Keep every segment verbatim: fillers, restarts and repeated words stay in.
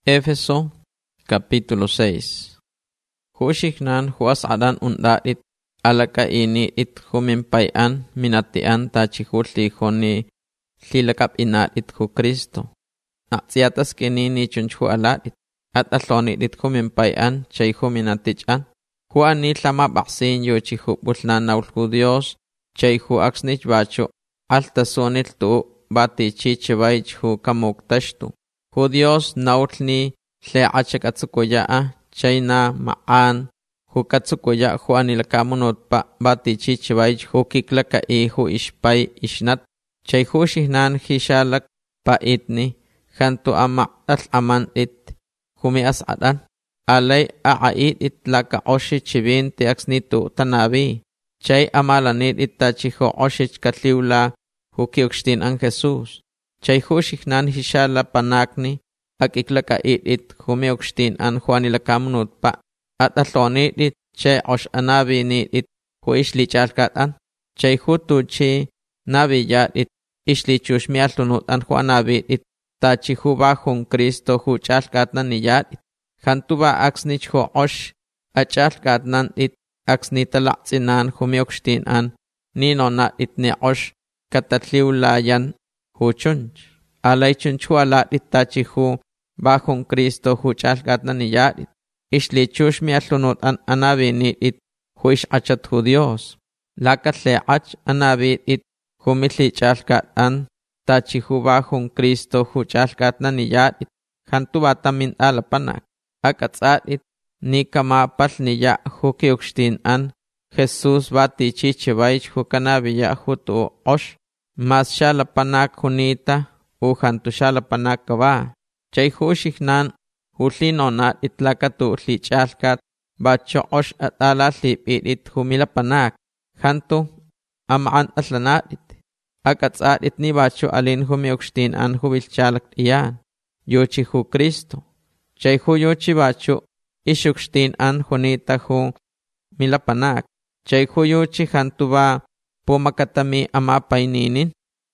Éfeso capítulo seis. Hushiknan huas adan undait alaka ini it humimpayan minatian tachihulti honi lilakap inat it hu Kristo. Natsiatas kinini chunchu alat it at atloni it humimpayan chay huminatichan. Huani tlama baksin yo chihupulnan naulhu Dios chay hu aksnich bacho alta sonil tu bati chichivaich hu kamuktashtu. Hu Dios naulni tle achak atsukoyaa chayna ma'an hu katsukoya hu anilakamunot pa bati chichivaich hu kiklaka i hu ishpay ishnat chay hu shihnan hishalak pa itni hantu ama al aman it humi asadan alay aait it laka oshi chibin te aksnitu tanabi chay amalanit itachiho oshich katliwla hu kiukstin ang Jesus chay hu shihnan hishala panakni ak iklaka it it humiukstin an huanilakamunot pa at atlonit it chay osh anabi ni it hu ishli chalkatan chay hu tu chi nabi yat it ishli chush mialtunut an huanabi it tachi hu bahun Kristo hu chalkatan ni yat it hantuba aksnich hu osh achalkatan it aksnitalaktsinan humiukstin an ninona it ni osh katatliwlayan hu chunch alay chunchuala it tachi hu bahun Kristo hu chalkatan ni yat it ishli chush mialtunut an anabi ni it hu ish achat hu Dios lakat le ach anabi it hu mitli chalkatan tachi hu bahun Kristo hu chalkatan ni yat it hantuba tamin alapanak akatsat it ni kamapal ni ya hu kiukstin an Jesus bati chichivaich hu kanabi ya hu tu osh mas shalapanak hunita u hantu shalapanak kaba chay hu shihnan hu linonat itlakatu li chalkat bacho osh at alalip it it humilapanak hantu amaan atlanat it akatsat it ni bacho alin humiukstin an hubil chalak iyan yochi hu Kristo chay hu yochi bacho ishukstin an hunita hu milapanak chay hu yochi hantu ba pumakatami ama paininin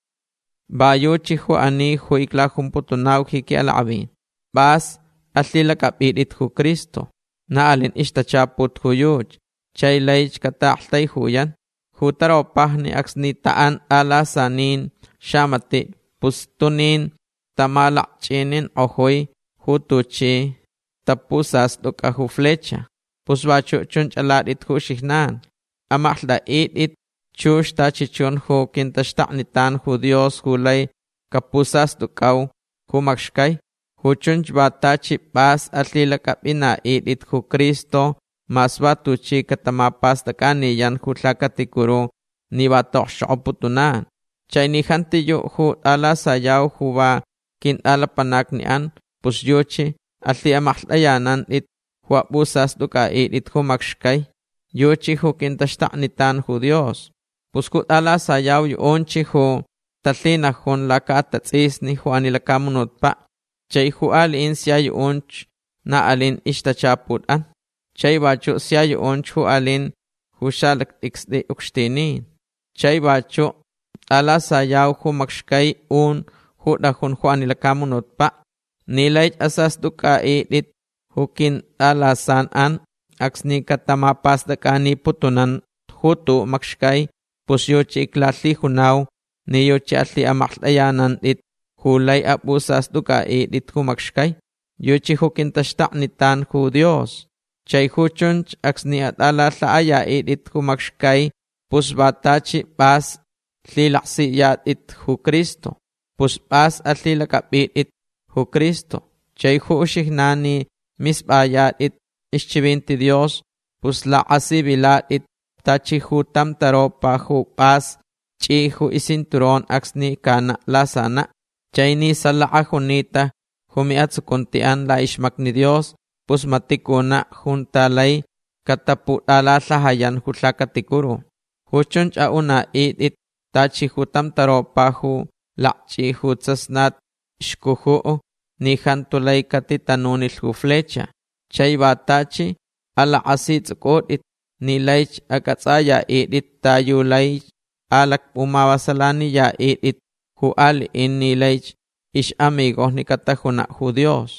ba yochi hu ani hu ikla humputunaw hiki alabin bas atlilakapit it hu Kristo na alin ishtachaput hu yoch chay laych katahtay huyan hu taropah ni aksnitaan alasanin shamati pustunin tamalakchinin ohoy hu tuchi tapusas doka hu flecha pusbacho chunch alat it hu shihnan amahla it it chush tachichun hu kintashtaknitan hu Dios hu lay kapusas dokaw hu makshkay hu chunch batachi pas atlilakapina it it hu Kristo mas batuchi katamapas takani yan hu tlakatikuro ni batok shoputunan chay ni hantiyo hu alasayaw hu ba kintalapanak ni an pusyochi atli amahlayanan it huwa busas duka it it hu makshkay yochi hu kintashtaknitan hu Dios puskut ala sayaw yonchi hu tatlina hun laka tatsisni hu anilakamunot pa chay hu alin siya yonch na alin ishtachaput an chay bacho siya yonch hu alin hu shalak iksdi ukstinin chay bacho ala sayaw hu makshkay un hu dahun hu anilakamunot pa nilay asas duka it hukin alasan an aksni katamapas dakani putunan hutu makshkay pusyochi iklatli hunaw niyochi atli amaklayanan it hulay abusas duka it hu makshkay yochi hukin tashtaknitan hu Dios chay huchunch aksni at alatlaaya it hu makshkay pusbatachi pas lilaksiyat it hu Kristo puspas atli lakapit it hu Kristo chay hu ushihnani misbayat it ischibinti Dios pusla asibilat it tachi hu tamtaro pa hu pas chi hu isinturon aksni kana lasana chay ni salaa hunita humiatsukuntian la ishmak ni Dios pus matikuna juntalay kataputala lahayan hu tlakatikuro huchunch auna it it tachi hu tamtaro pa hu lakchi hu tsasnat ishkuhu ni hantulay katitanunil hu flecha chay batachi ala asits kot it ni laych akatsaya it it tayo laych alak pumawasalani ya it it hu al in ni laych ish amigo ni katahuna hu Dios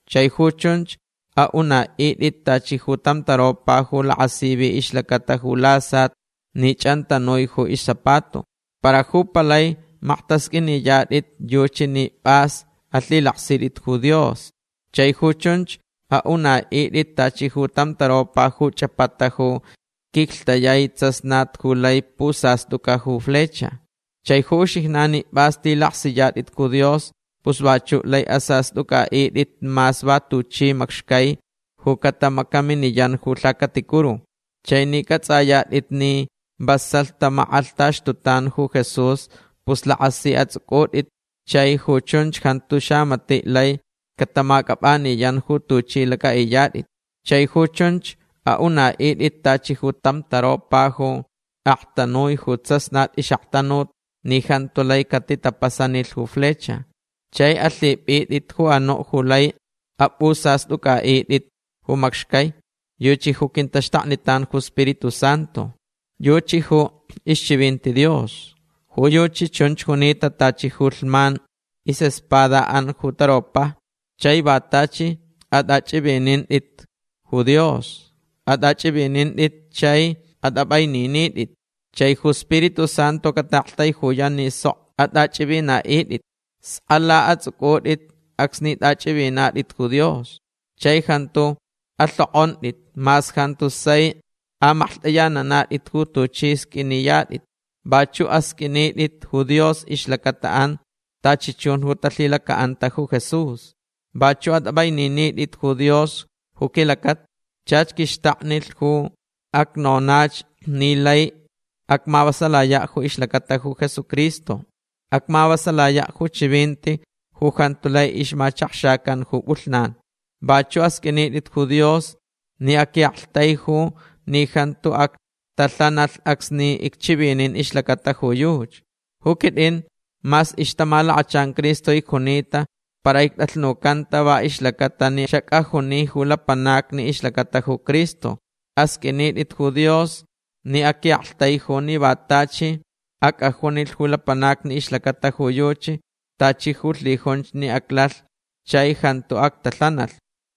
Chay huchunch a una itit tachihutam taropa hula asibi ishlakata hulasat ni chanta noihu isapato. Para hupalay maktaskini yarit yuchi ni pas atlilaksirit hu Dios. Chay huchunch a una itit tachihutam taropa hu chapatahu kiktayay tsasnat hulay pusas tukahu flecha. Chay hushik nani basti laksiyat ku Dios, pusbachu lay asas tuka itit mas batuchi makshkay, hukata makaminiyan hulakatikuru. Chay ni katsayat itni basal tamaaltash tutan hu Jesus, pusla asi at sukot it, chay huchunch kantu siya mati lay katamakapani yan hu tuchi laka iyat it. Chay huchunch a una itit tachi hutam taropa hu aktanoy hutsasnat ishaktanot ni hantulay katitapasanil hu flecha. Chay atlip itit hu ano hulay apusas tuka itit hu makshkay. Yuchi hu kintashtaknitan hu Espiritu Santo. Yuchi hu ischivinti Dios. Hu yuchi chunch hunita tachi hulman is espada an hu taropa. Chay batachi at achibinin it hu Dios. At achibinin it chay at abayninit it. Chay hu Espiritu Santo kataktay hu yan ni sok at achibina it it. Ala at sukot it aksnit achibina it hu Dios. Chay hanto at loon it mas hanto say amahtayana na it hu to chis kiniyat it. Bachu askinit it hu Dios islakataan tachichun hu tatlilakaan ta hu Jesus. Bachu at abayninit it hu Dios hu kilakat chach kishtaknil hu aknonach nilay akmawasalaya hu islakata hu Jesucristo. Akmawasalaya hu chibinti hu hantulay ishmachakshakan hu ulnan. Bachu askinit it hu Dios ni akiaktay hu ni hantu ak talanal aksni ikchibinin islakata hu yuj. Hukidin mas ishtamala achan Cristo ikunita para iktatnukanta wa islakata ni shakahuni hulapanak ni islakata hu Cristo. Askinit it hu Dios ni akiaktay hu ni batachi ak ahunil hulapanak ni islakata hu yuchi tachi hutlihonch ni aklal chay hantu ak talanal.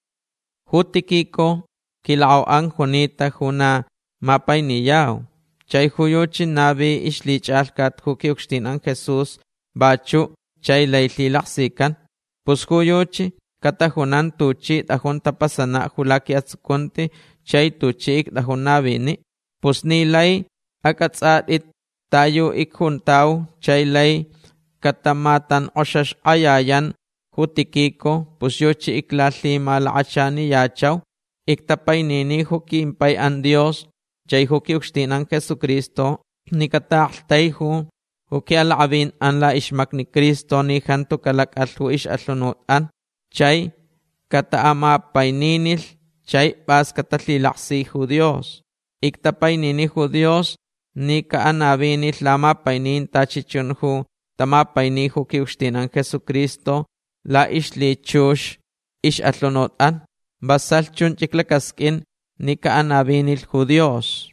Hutikiko kilao ang hunita huna mapay niyaw. Chay huyuchi nabi ishlichalkat hukiukstin ang Jesus bachu chay laylilaksikan. Pus huyuchi katahunan tuchi tahun tapasana hulaki at sukunti chay tuchi ikdahun nabi ni. Pus nilay akatsat it tayo ikhuntaw chay lay katamatan oshash ayayan hutikiko pus yuchi iklatli malachani yachaw. Iktapay nini hukimpay ang Dios, chay hukiukstin ang Jesucristo, ni kataktay hu, huki alakabin ang la ishmak ni Kristo ni hanto kalak at hu ish atlunutan, chay kataama pay ninil, chay pas katatlilaksi hu Dios. Iktapay nini hu Dios, ni kaanabinil lama pay nin tachichun hu, tamapay ni hukiukstin ang Jesucristo, la ishlichush ish atlunutan. Basal chun chiklakaskin ni kaanabinil hu Dios.